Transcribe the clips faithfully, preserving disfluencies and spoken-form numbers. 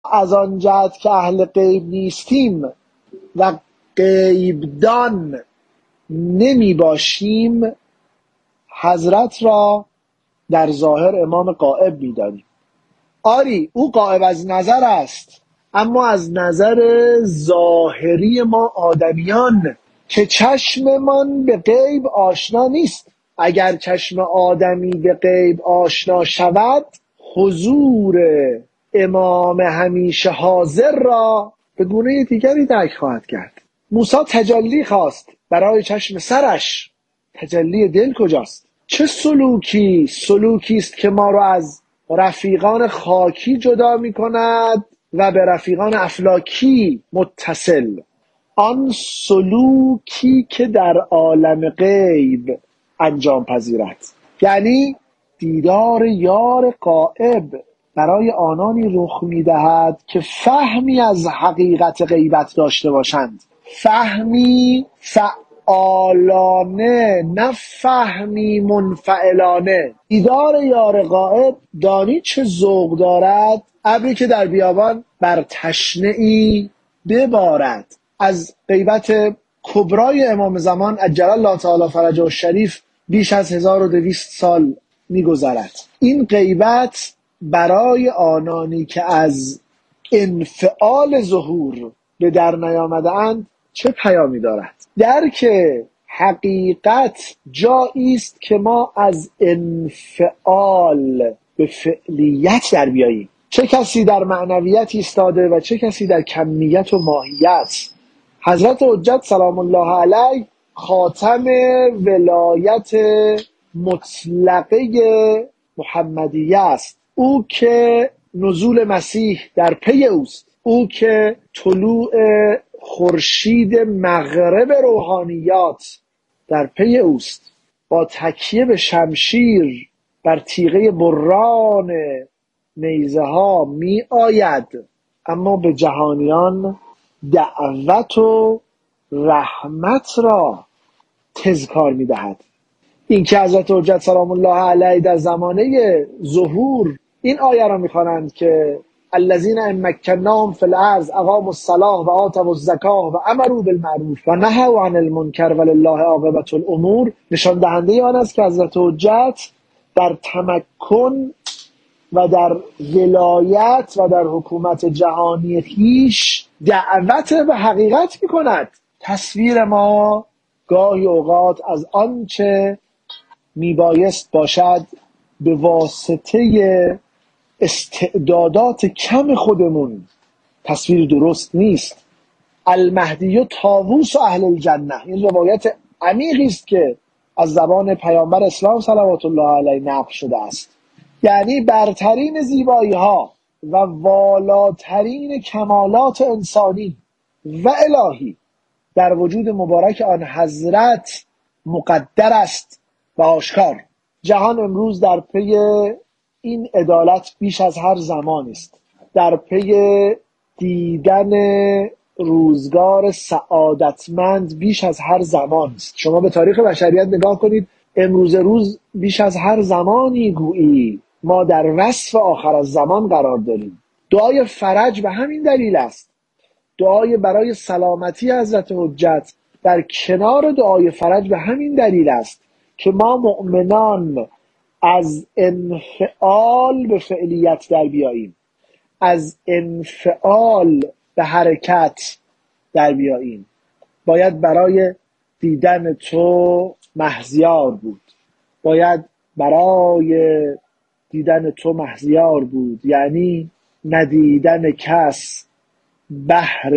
از آن جهت که اهل غیب نیستیم و غیبدان نمی باشیم حضرت را در ظاهر امام غائب می دانیم. آری او غائب از نظر است، اما از نظر ظاهری ما آدمیان که چشممان به غیب آشنا نیست. اگر چشم آدمی به غیب آشنا شود، حضور امام همیشه حاضر را به گونه دیگری درک خواهد کرد. موسی تجلی خواست برای چشم سرش، تجلی دل کجاست؟ چه سلوکی سلوکی است که ما را از رفیقان خاکی جدا می کند و به رفیقان افلاکی متصل؟ آن سلوکی که در عالم غیب انجام پذیرد، یعنی دیدار یار غائب برای آنانی رخ می دهد که فهمی از حقیقت غیبت داشته باشند، فهمی فعالانه نه فهمی منفعلانه. دیدار یار غائب دانی چه ذوق دارد؟ ابری که در بیابان بر تشنه‌ای ببارد. از غیبت کبرای امام زمان عجل الله تعالی فرجه الشریف بیش از هزار و دویست سال می‌گذرد. این غیبت برای آنانی که از انفعال ظهور به در نیامده‌اند چه پیامی دارد؟ درک حقیقت جایی است که ما از انفعال به فعلیت در بیاییم. چه کسی در معنویت ایستاده و چه کسی در کمیت و ماهیت. حضرت حجت سلام الله علیه خاتم ولایت مطلقه محمدیه است. او که نزول مسیح در پی اوست، او که طلوع خورشید مغرب روحانیات در پی اوست، با تکیه به شمشیر بر تیغه بران نیزه ها می آید، اما به جهانیان دعوت و رحمت را تذکار می دهد. این که حضرت حجت سلام الله علیه در زمانه ظهور این آیه را می خوانند که الذین ان مکناهم فی الارض اقاموا الصلاة و آتوا الزکاة و امروا بالمعروف و نهوا عن المنکر ولله عاقبة الامور، نشان دهنده آن است که حضرت حجت در تمکن و در ولایت و در حکومت جهانی خویش دعوت به حقیقت می کند. تصویر ما گاهی اوقات از آنچه می بایست باشد به واسطه استعدادات کم خودمون تصویر درست نیست. المهدی و طاووس و اهل الجنه، این روایت عمیقی است که از زبان پیامبر اسلام صلوات الله علیه نقل شده است. یعنی برترین زیبایی ها و والاترین کمالات انسانی و الهی در وجود مبارک آن حضرت مقدر است و آشکار. جهان امروز در پی این عدالت بیش از هر زمان است، در پی دیدن روزگار سعادتمند بیش از هر زمان است. شما به تاریخ بشریت نگاه کنید، امروز روز بیش از هر زمانی گویی ما در وصف آخر از زمان قرار داریم. دعای فرج به همین دلیل است. دعای برای سلامتی حضرت حجت در کنار دعای فرج به همین دلیل است که ما مؤمنان از انفعال به فعلیت در بیاییم، از انفعال به حرکت در بیاییم. باید برای دیدن تو مهزیار بود، باید برای دیدن تو مهزیار بود، یعنی ندیدن کس بهر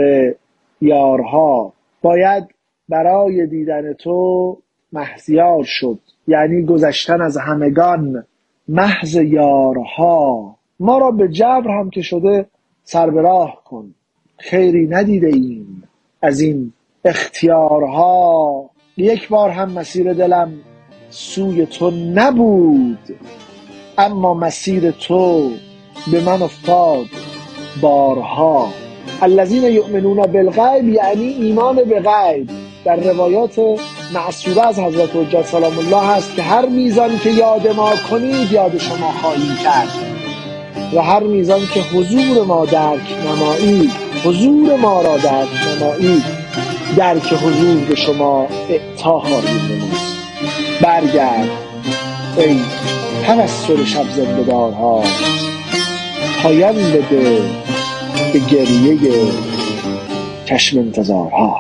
یارها. باید برای دیدن تو مهزیار شد، یعنی گذشتن از همگان محض یارها. ما را به جبر هم که شده سر به راه کن، خیری ندیده ایم از این اختیارها. یک بار هم مسیر دلم سوی تو نبود، اما مسیر تو به من افتاد بارها. الذین یؤمنون بالغیب یعنی ایمان به غیب. در روایات معصوره از حضرت حجت سلام الله هست که هر میزان که یاد ما کنید یاد شما خواهیم کرد. و هر میزان که حضور ما درک نمایی، حضور ما را درک نمایی، درک حضور به شما اعطا خواهیم نمود. برگرد ای توسل شب زنده‌دارها، پایان بده به گریه چشم انتظارها.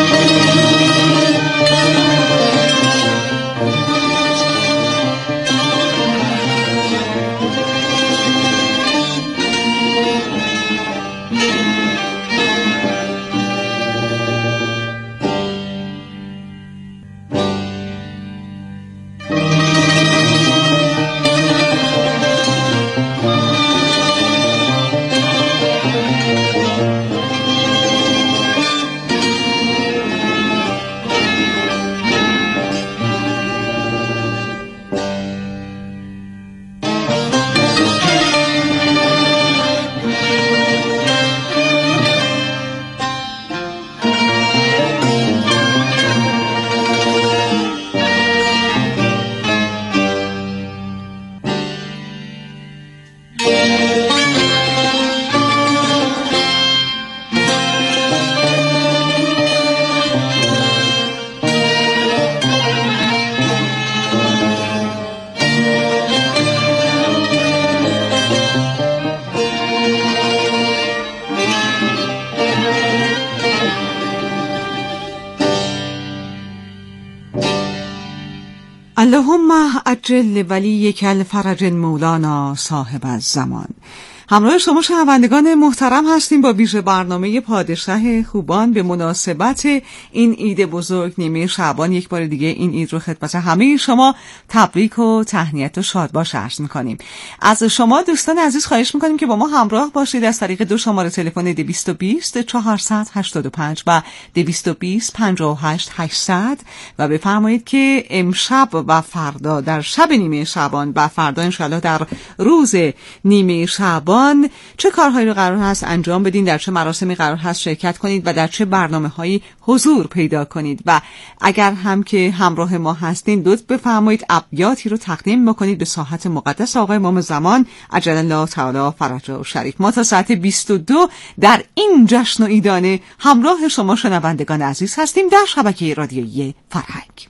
اللهم عجل ولیک الفرج مولانا صاحب الزمان. همراه شما شنوندگان محترم هستیم با ویژه برنامه پادشاه خوبان به مناسبت این عید بزرگ نیمه شعبان. یک بار دیگه این عید رو خدمت همه شما تبریک و تهنیت و شادباش عرض می‌کنیم. از شما دوستان عزیز خواهش می‌کنیم که با ما همراه باشید از طریق دو شماره تلفن دویست و بیست چهارصد و هشتاد و پنج و دویست و بیست پنجاه و هشت هشتصد و بفرمایید که امشب و فردا در شب نیمه شعبان و فردا انشالله در روز نیمه شعبان چه کارهایی رو قرار هست انجام بدین، در چه مراسمی قرار هست شرکت کنید و در چه برنامه‌هایی حضور پیدا کنید. و اگر هم که همراه ما هستین لطف بفرمایید ابیاتی رو تقدیم بکنید به ساحت مقدس آقای امام زمان عجل الله تعالی فرجه شریف. ما تا ساعت بیست و دو در این جشن و عیدانه همراه شما شنوندگان عزیز هستیم در شبکه رادیویی فرهنگ.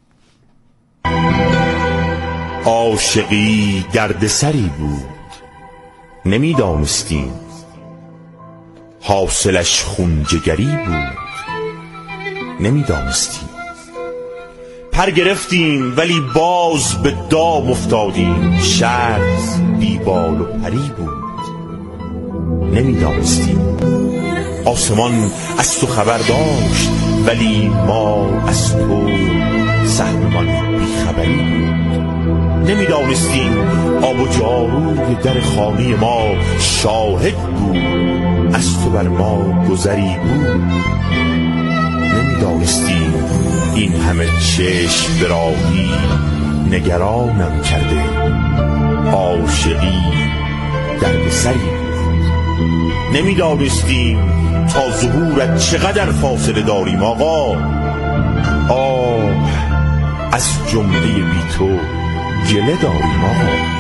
عاشقی دردسری بود نمیدانستیم، حاصلش خونجگری بود نمیدانستیم. پر گرفتیم ولی باز به دام افتادیم، شرط بی بال و پری بود نمیدانستیم. آسمان از تو خبر داشت ولی ما از تو سهممان بی خبری بود نمیدانستیم. آب و جاروی در خانه ما شاهد بود، از تو بر ما گذری بود نمیدانستیم. این همه چشم به راهی نگرانم کرده، عاشقی دردسری بود نمیدانستیم. تا ظهورت چقدر فاصله داریم آقا، آه از جمله بی تو گله داریم آقا.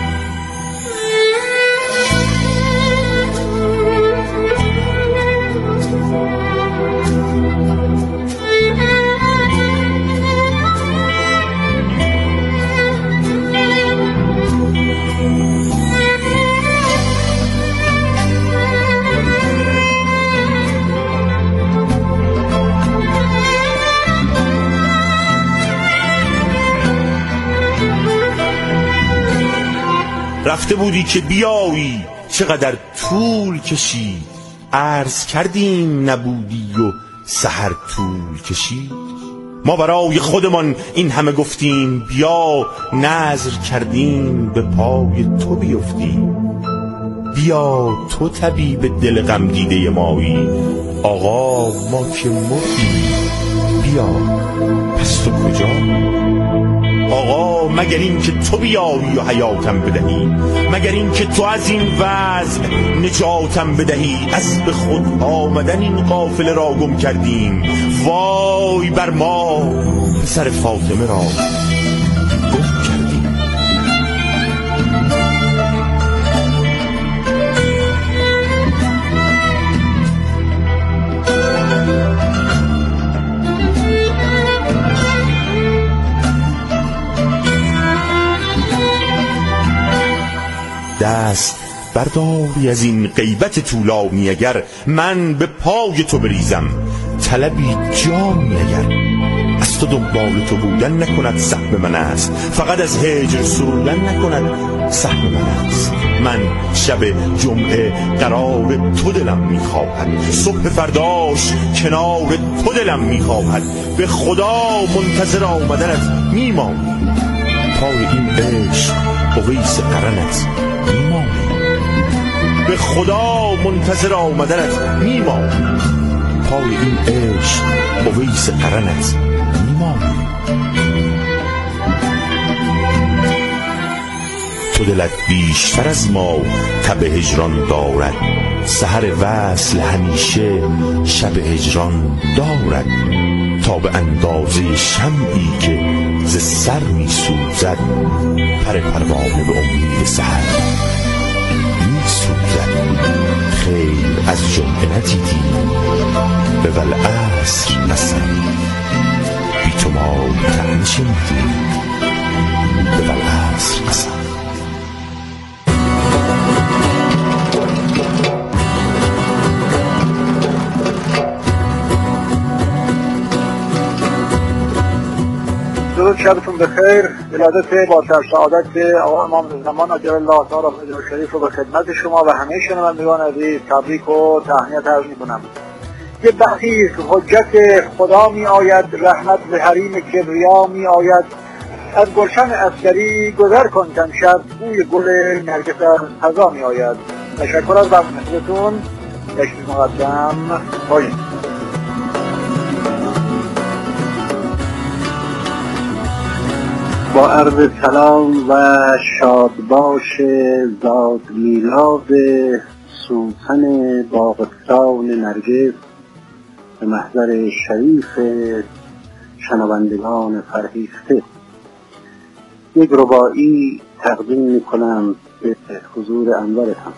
رفته بودی که بیایی چقدر طول کشید، عرض کردیم نبودی و سحر طول کشید. ما برای خودمان این همه گفتیم بیا، نذر کردیم به پای تو بیفتیم. بیا تو طبیب دل غم دیده مایی، آقا ما که مردیم بیا پس تو کجا؟ آقا مگر این که تو بیایی و حیاتم بدهی، مگر این که تو از این وضع نجاتم بدهی. از به خود آمدن این قافله را گم کردیم، وای بر ما پسر فاطمه را گم کردیم. برداری از این غیبت طولانی، اگر من به پای تو بریزم طلبی جامی، اگر از تو دنبال تو بودن نکند سهم من است، فقط از هجر سرودن نکند سهم من است. من شب جمعه قرار تو دلم میخواهد، صبح فرداش کنار تو دلم میخواهد، به خدا منتظر آمدنت میمانی، پای این عشق اویس قرنت میمانی، به خدا منتظر آمدنت میمانی، پای این عشق اویس قرنت میمانی. تو دلت بیشتر از ما تب هجران دارد، سحر وصل همیشه شب هجران دارد، تا به اندازه شمعی که ز سر می سوزد، پر پروانه به امید سحر می سوزد. خیر از جمعه ندیدی به والعصر قسم، بی تو ما طعم شنیدیم به والعصر قسم. درود شبتون بخیر. ولادت با سرسعادت آقا امام زمان عجل الله تعالی فرجه شریف رو به خدمت شما و همه شنوندگان عزیز تبریک و تهنیت عرض می‌کنم. یه بحثی حجت خدا می آید، رحمت به حریم کبریا می آید. از گلشن عسکری گذر کن شب، بوی گل نرگس از خزا می آید. تشکر از وقتتون. تشریف مقدم پایین. با عرض سلام و شادباش زاد میلاد سوسن باغستان نرگس به محضر شریف شنوندگان فرهیخته، یک رباعی تقدیم میکنم به حضور انورتان.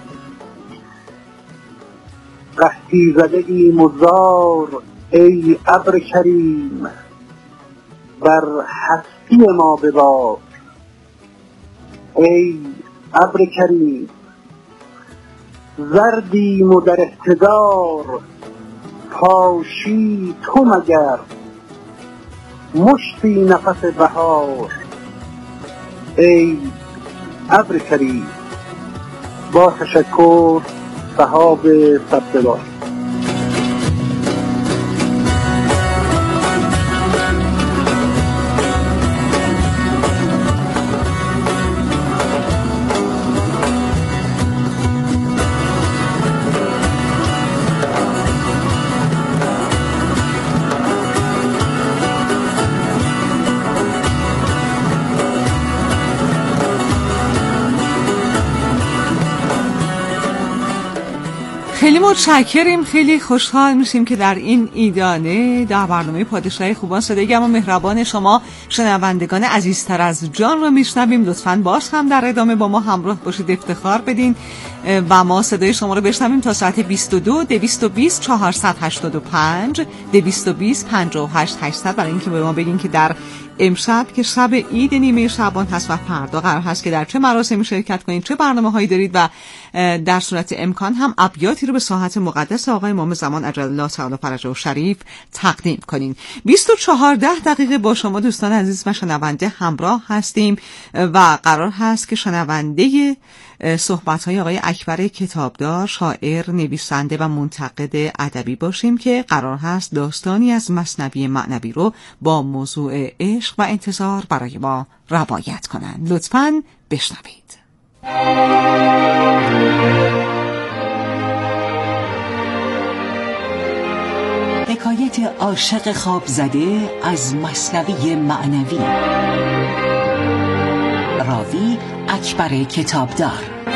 قحطی زده ای مزار ای ابر کریم، بر هستی ما ببار ای ابر کریم. زردیم و در اقتدار پاشی تو مگر، مشتی نفس بهار ای ابر کریم. با تشکر صحاب سبزوار. خیلی متشکریم، خیلی خوشحال میشیم که در این ایدانه در برنامه پادشاه خوبان صدای گرم و مهربان شما شنوندگان عزیزتر از جان رو میشنویم. لطفاً باز هم در ادامه با ما همراه باشید، افتخار بدین و ما صدای شما رو بشنویم تا ساعت بیست و دو. دویست و بیست چهارصد و هشتاد و پنج دویست و بیست پنجاه و هشت هشتصد برای اینکه به ما بگین که در امشب که شب عید نیمه شعبان هست و فردا قرار هست که در چه مراسمی شرکت کنید، چه برنامه‌هایی دارید و در صورت امکان هم ابیاتی رو به ساحت مقدس آقای امام زمان عجل الله تعالی فرجه شریف تقدیم کنین. بیست و چهار دقیقه با شما دوستان عزیز و شنونده همراه هستیم و قرار هست که شنونده صحبت‌های آقای اکبر کتابدار، شاعر، نویسنده و منتقد ادبی باشیم که قرار هست داستانی از مثنوی معنوی رو با موضوع عشق و انتظار برای ما روایت کنند. لطفاً بشنوید. حکایت عاشق خواب زده از مثنوی معنوی، راوی اکبر کتابدار.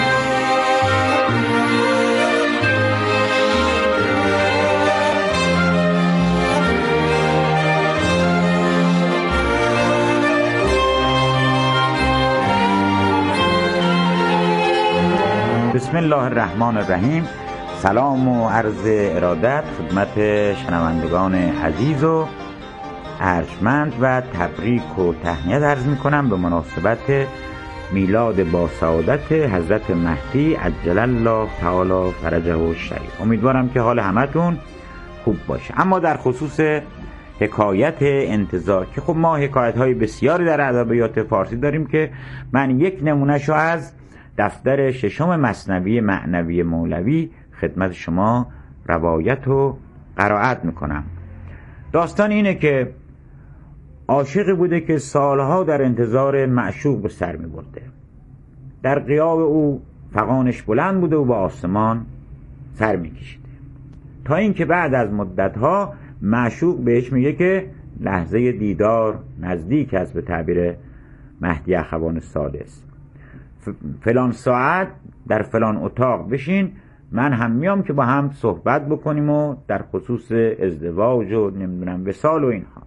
بسم الله الرحمن الرحیم. سلام و عرض ارادت خدمت شنوندگان عزیز و ارجمند و تبریک و تهنیت عرض می کنم به مناسبت میلاد با سعادت حضرت مهدی عجل الله تعالی فرجه الشریف. امیدوارم که حال همتون خوب باشه. اما در خصوص حکایت انتظار که خب ما حکایت های بسیاری در ادبیات فارسی داریم که من یک نمونهشو از دفتر ششم مثنوی معنوی مولوی خدمت شما روایت و قرائت میکنم. داستان اینه که عاشقی بوده که سالها در انتظار معشوق به سر میبرده. در غیاب او فغانش بلند بوده و به آسمان سر میکشیده، تا اینکه بعد از مدتها معشوق بهش میگه که لحظه دیدار نزدیک است، به تعبیر مهدی اخوان سادس، فلان ساعت در فلان اتاق بشین، من هم میام که با هم صحبت بکنیم و در خصوص ازدواج و نمیدونم وصال و اینها.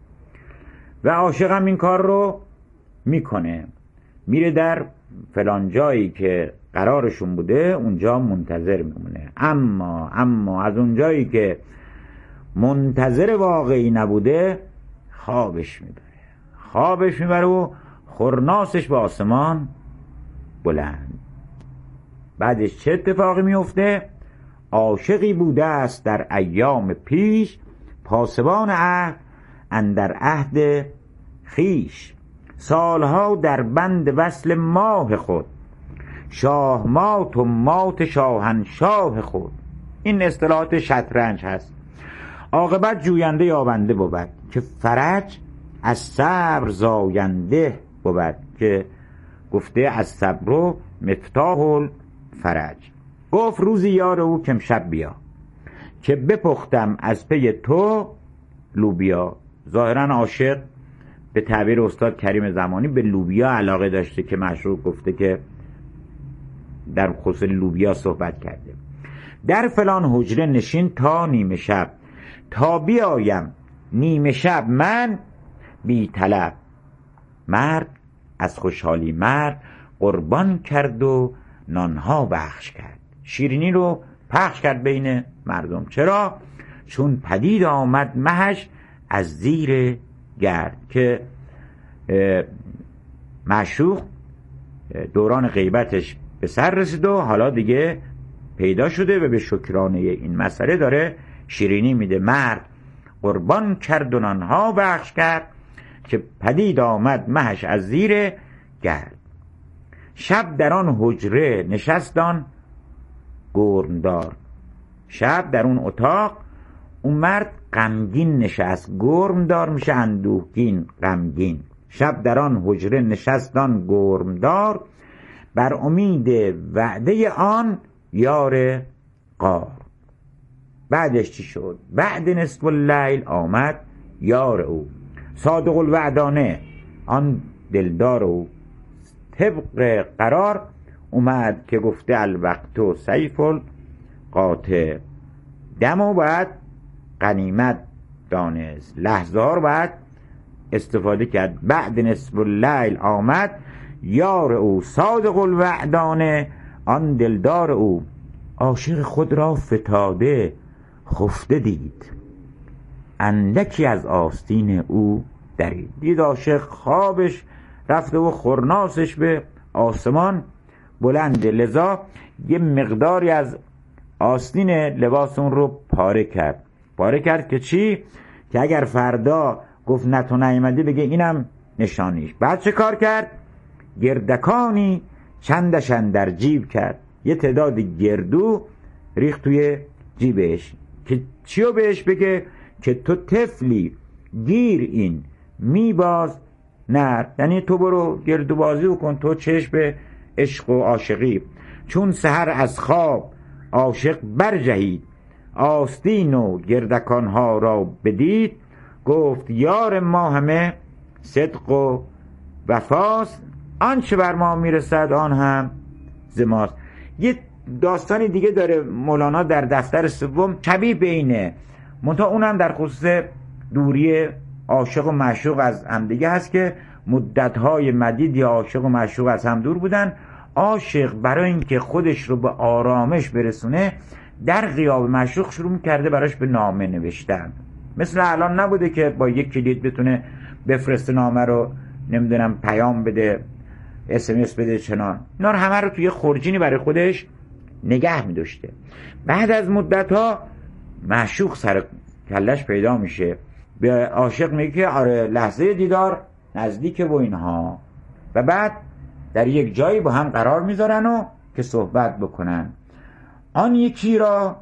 و عاشقم این کار رو میکنه، میره در فلان جایی که قرارشون بوده اونجا منتظر میمونه. اما اما از اون جایی که منتظر واقعی نبوده خوابش میبره خوابش میبره و خرناسش به آسمان بلند. بعدش چه اتفاقی میفته؟ عاشقی بوده است در ایام پیش، پاسبان عهد اندر عهد خیش، سالها در بند وصل ماه خود، شاه مات و مات شاهنشاه خود. این اصطلاحات شطرنج هست. عاقبت جوینده یابنده بود که فرج از صبر زاینده بود، که گفته از صبر مفتاح الفرج. گفت روزی یار او که امشب بیا، که بپختم از پی تو لوبیا. ظاهرا عاشق به تعبیر استاد کریم زمانی به لوبیا علاقه داشته که معشوق گفته که در خصوص لوبیا صحبت کرده. در فلان حجره نشین تا نیمه شب، تا بیایم نیمه شب من بی طلب. مرد از خوشحالی مرد قربان کرد و نانها بخش کرد. شیرینی رو پخش کرد بین مردم. چرا؟ چون پدید آمد مهش از زیر گرد، که معشوق دوران غیبتش به سر رسید و حالا دیگه پیدا شده و به شکرانه این مسئله داره شیرینی میده. مرد قربان کرد و نانها بخش کرد، که پدید آمد مهش از زیر گرد. شب در آن حجره نشستان گرمدار. شب در اون اتاق اون مرد غمگین نشست. گرمدار میشه اندوهگین، غمگین. شب در آن حجره نشستان گرمدار، بر امید وعده آن یار غار. بعدش چی شد؟ بعد نصف اللیل آمد یار او، صادق الوعدانه آن دلدار او. طبق قرار اومد که گفته الوقت و سیف القاطع. دم و بعد غنیمت دانست، لحظه ها رو بعد استفاده کرد. بعد نصف اللیل آمد یار او، صادق الوعدانه آن دلدار او. عاشق خود را فتاده خفته دید، اندکی از آستین او درید. دید عاشق خوابش رفته و خرناسش به آسمان بلنده، لذا یه مقداری از آستین لباس اون رو پاره کرد. پاره کرد که چی؟ که اگر فردا گفت نه تو نیامدی بگه اینم نشانیش. بعد چه کار کرد؟ گردکانی چندشن در جیب کرد، یه تعداد گردو ریخت توی جیبش که چیو بهش بگه؟ که تو طفلی گیر این میباز نر، یعنی تو برو گردو بازی کن، تو چشم به عشق و عاشقی. چون سحر از خواب عاشق برجهید، آستین و گردکانها را بدید. گفت یار ما همه صدق و وفاست، آنچه بر ما میرسد آن هم ز ماست. یه داستانی دیگه داره مولانا در دفتر سوم شبیه به اینه، منتها اونم در خصوص دوری عاشق و معشوق از هم دیگه هست که مدت‌های مدیدی عاشق و معشوق از هم دور بودن. عاشق برای اینکه خودش رو به آرامش برسونه در غیاب معشوق شروع کرده براش به نامه نوشتن. مثل الان نبوده که با یک کلید بتونه بفرسته نامه رو، نمیدونم پیام بده اس ام اس بده چنان. اینا رو همه رو توی خورجینی برای خودش نگه می داشته. بعد از مدت ها معشوق سر کلش پیدا میشه، به عاشق میگه که آره لحظه دیدار نزدیکه و اینها، و بعد در یک جایی با هم قرار میذارن و که صحبت بکنن. آن یکی را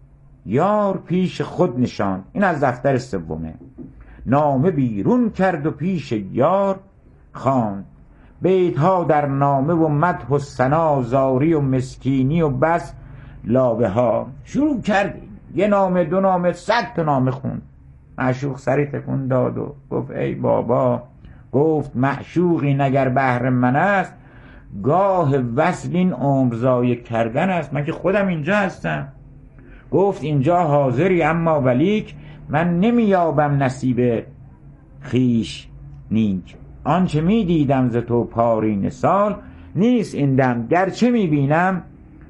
یار پیش خود نشان، این از دفتر سومه. نامه بیرون کرد و پیش یار خواند، بیتها در نامه و مدح و ثنا، زاری و مسکینی و بس لابه ها. شروع کرد یه نامه، دو نامه، صد تا نامه خوند. معشوق سری تکون داد و گفت ای بابا، گفت معشوقی نگر بهر من است، گاه وصل این عمر ضایع کردن است. من که خودم اینجا هستم. گفت اینجا حاضری اما ولیک، من نمیابم نصیب خیش نیک. آنچه میدیدم ز تو پارین سال، نیست این دم گرچه میبینم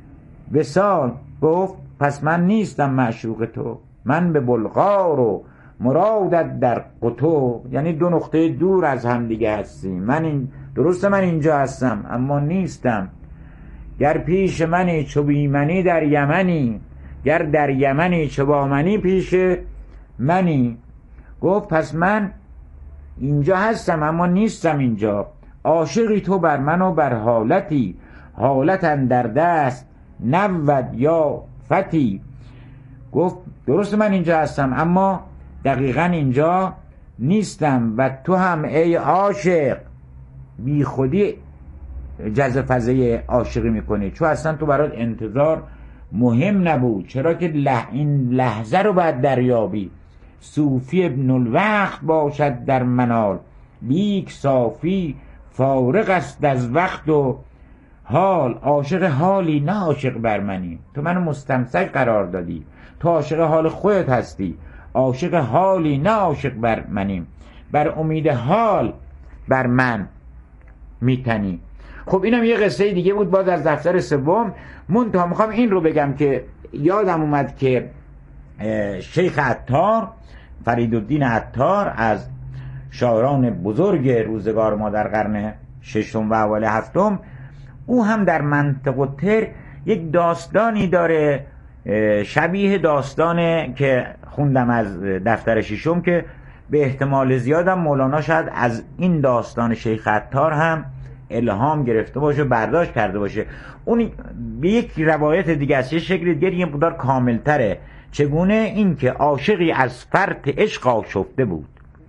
وصال. گفت پس من نیستم معشوق تو، من به بلغار و مرادت در قطو، یعنی دو نقطه دور از هم دیگه هستیم. من این درسته من اینجا هستم اما نیستم. گر پیش منی چو بی منی در یمنی، گر در یمنی چو با منی پیش منی. گفت پس من اینجا هستم اما نیستم اینجا. عاشقی تو بر من و بر حالتی، حالت اندر دست نبود یا فتی. گفت درست من اینجا هستم اما دقیقا اینجا نیستم، و تو هم ای عاشق بی خودی جذب فضای عاشقی میکنی، چون اصلا تو برات انتظار مهم نبود. چرا که لح... این لحظه رو باید دریابی. صوفی ابن الوقت باشد در منال، لیک صافی فارغ است از وقت و حال. عاشق حالی نه عاشق بر منی. تو منو مستمسک قرار دادی، تو عاشق حال خودت هستی. عاشق حالی نه عاشق بر منی، بر امید حال بر من میتنی. خب اینم یه قصه دیگه بود باز از دفتر سوم. منتها میخوام این رو بگم که یادم اومد که شیخ عطار، فریدالدین عطار، از شاعران بزرگ روزگار ما در قرن ششم و اول هفتم، او هم در منطق تر یک داستانی داره شبیه داستانه که خوندم از دفتر ششم، که به احتمال زیادم مولانا شاید از این داستان شیخ عطار هم الهام گرفته باشه، برداشت کرده باشه. اون به یک روایت دیگه است، یه شکل دیگه یه مقدار کاملتره. چگونه؟ این که عاشقی از فرط عشق آشفته بود،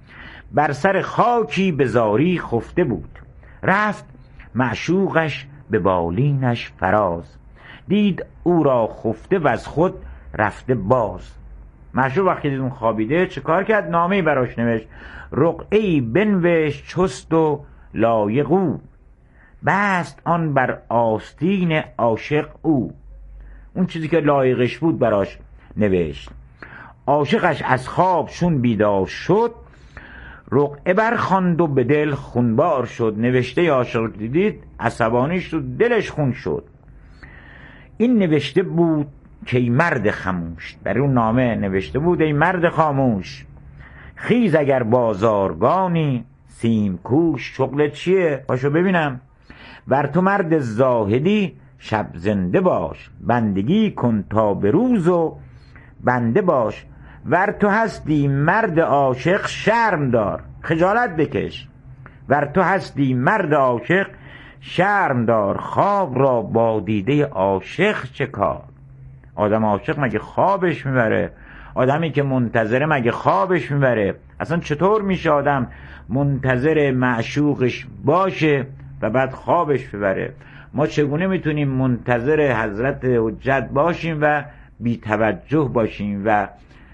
بر سر خاکی به زاری خفته بود. رفت معشوقش به بالینش فراز، دید او را خفته و از خود رفته باز. معشوق وقتی دید اون خوابیده چه کار کرد؟ نامه‌ای براش نوشت. رقعه‌ای بنوشت چست و لایق، بست آن بر آستین عاشق او. اون چیزی که لایقش بود براش نوشت. عاشقش از خواب چون بیدار شد، رقعه برخواند و به دل خونبار شد. نوشته عاشق دیدید عصبانی شد، دلش خون شد. این نوشته بود که ای مرد خموش، در اون نامه نوشته بود ای مرد خاموش، خیز اگر بازارگانی سیم کوش. شغلت چیه؟ باشو ببینم. ور تو مرد زاهدی شب زنده باش، بندگی کن تا به روز و بنده باش. ور تو هستی مرد عاشق شرم دار، خجالت بکش. ور تو هستی مرد عاشق شرم دار، خواب را با دیده عاشق چه کار. آدم عاشق مگه خوابش میبره؟ آدمی که منتظره مگه خوابش میبره؟ اصلا چطور میشه آدم منتظر معشوقش باشه و بعد خوابش ببره؟ ما چگونه میتونیم منتظر حضرت حجت باشیم و بی توجه باشیم و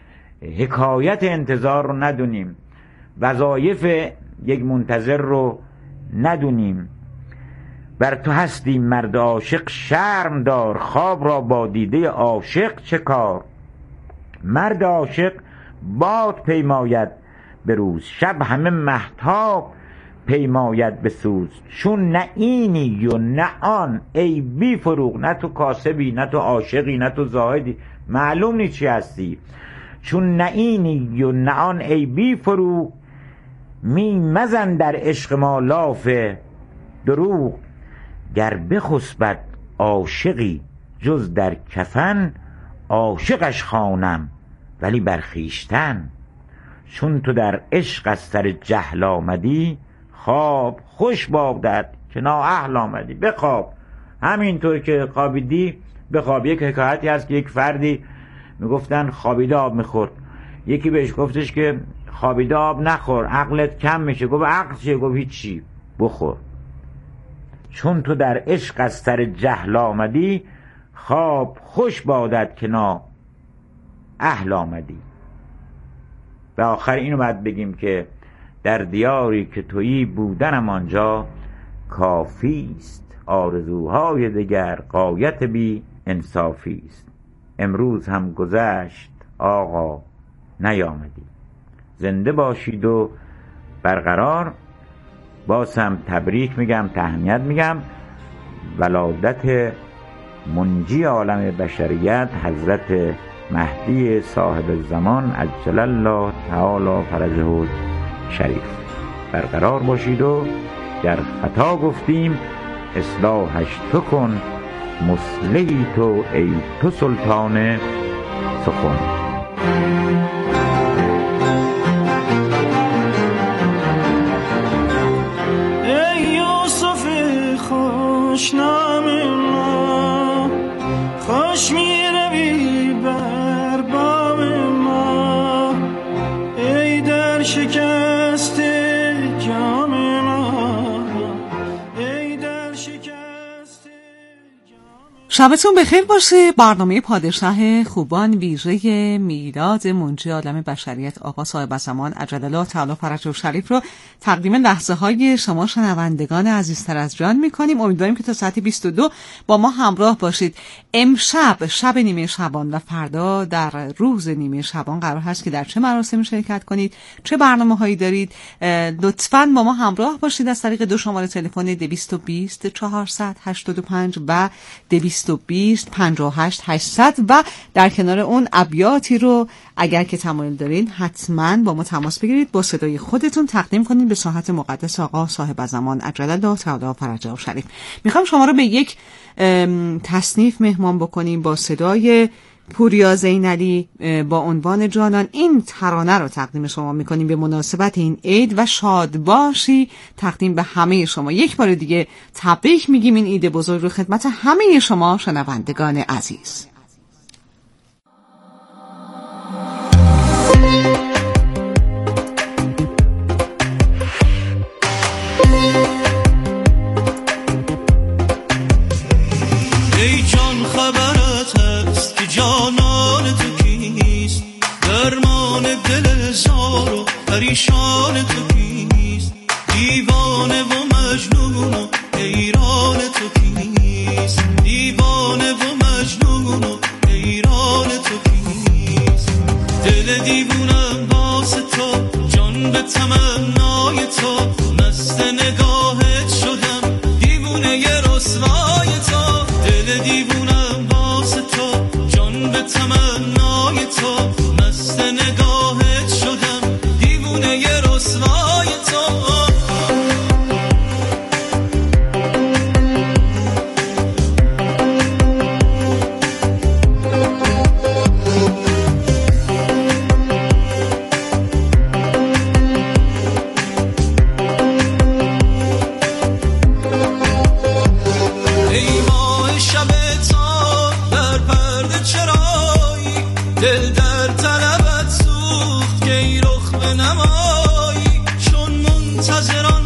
حکایت انتظار رو ندونیم، وظایف یک منتظر رو ندونیم؟ بر تو هستی مرد عاشق شرم دار، خواب را با دیده عاشق چه کار. مرد عاشق باد پیماید به روز، شب همه مهتاب پیماید به سوز. چون نه اینی و نه آن ای بی فروغ، نه تو کاسبی نه تو عاشقی نه تو زاهدی، معلوم نی چی هستی. چون نه اینی و نه آن ای بی فروغ، می مزن در عشق ما لاف دروغ گر بخسبد عاشقی جز در کفن، عاشقش خوانم ولی بر خویشتن. چون تو در عشق از سر جهل آمدی، خواب خوش بادت که نااهل آمدی. بخواب، همینطور که خوابیدی بخواب. یک حکایتی هست که یک فردی میگفتن خوابیده آب میخورد، یکی بهش گفتش که خوابیده آب نخور عقلت کم میشه. گفت عقل چیه؟ گفت هیچی، بخور. چون تو در عشق از سر جهل آمدی، خواب خوش بادت که نا اهل آمدی. و آخر اینو باید بگیم که در دیاری که تویی بودنم آنجا کافی است، آرزوهای دگر غایت بی انصافی است. امروز هم گذشت آقا نیامدی. زنده باشید و برقرار. باز هم تبریک میگم، تهنیت میگم. ولادت منجی عالم بشریت حضرت مهدی صاحب زمان عجل الله تعالی فرجه شریف. برقرار باشید و گر خطا گفتیم اصلاحش تو کن، مصلحی تو ای تو سلطان سخن. ای یوسف خوشنام ما، خوش می روی بر بام ما، ای در شکست جام ما، ای در شکست جام. شبتون بخیر باشه. برنامه پادشاه خوبان ویژه میلاد منجی عالم بشریت آقا صاحب زمان عجل الله تعالی فرجه شریف رو تقدیم لحظه های شما شنوندگان عزیزتر از جان میکنیم. امیدواریم که تا ساعت بیست و دو با ما همراه باشید. امشب شب نیمه شبان و فردا در روز نیمه شبان قرار هست که در چه مراسمی شرکت کنید، چه برنامه هایی دارید. لطفاً با ما همراه باشید از طریق دو شماره تلفن دویست و بیست چهارصد هشتاد و پنج و دویست و بیست پنجاه و هشت هشتصد و در کنار اون ابیاتی رو اگر که تمایل دارین حتما با ما تماس بگیرید، با صدای خودتون تقدیم کنید به ساحت مقدس آقا صاحب زمان عجل الله تعالی فرجه شریف. میخوام شما رو به یک تصنیف مهمان بکنیم با صدای پوریا زینعلی با عنوان جانان. این ترانه رو تقدیم شما میکنیم به مناسبت این عید و شاد باشی تقدیم به همه شما. یک بار دیگه تبریک میگیم این عید بزرگ رو خدمت همه شما شنوندگان عزیز. ای جان خبرت هست که جانان تو کیست، درمان دل زار و پریشان تو کیست، دیوانه و مجنون و حیران تو کیست، دیوانه و مجنون و حیران تو کیست. دل دیوونم واسه تو، جان به تمنای تو، مست نگاهت شدم دیوونه ی رسوای تو. دل دیوونم واسه تو، جان به تمنای تو، مست نگاهت شدم دیوونه ی رسوای تو. دل در طلبت سوخت که ای رخ بنمایی، چون منتظران